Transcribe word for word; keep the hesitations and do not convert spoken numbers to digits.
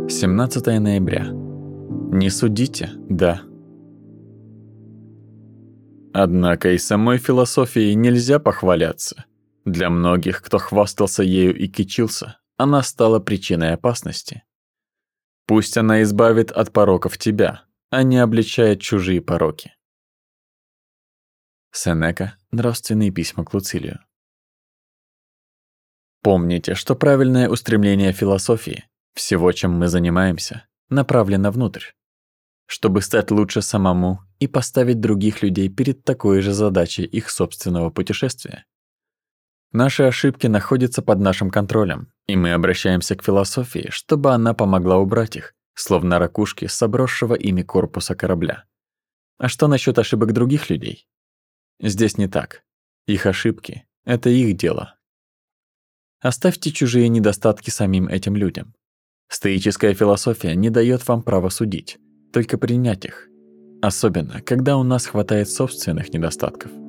семнадцатое ноября. Не судите, да. Однако и самой философией нельзя похваляться. Для многих, кто хвастался ею и кичился, она стала причиной опасности. Пусть она избавит от пороков тебя, а не обличает чужие пороки. Сенека. Нравственные письма к Луцилию. Помните, что правильное устремление философии, всего, чем мы занимаемся, направлено внутрь, чтобы стать лучше самому и поставить других людей перед такой же задачей их собственного путешествия. Наши ошибки находятся под нашим контролем, и мы обращаемся к философии, чтобы она помогла убрать их, словно ракушки с обросшего ими корпуса корабля. А что насчет ошибок других людей? Здесь не так. Их ошибки — это их дело. Оставьте чужие недостатки самим этим людям. Стоическая философия не даёт вам права судить, только принять их. Особенно, когда у нас хватает собственных недостатков.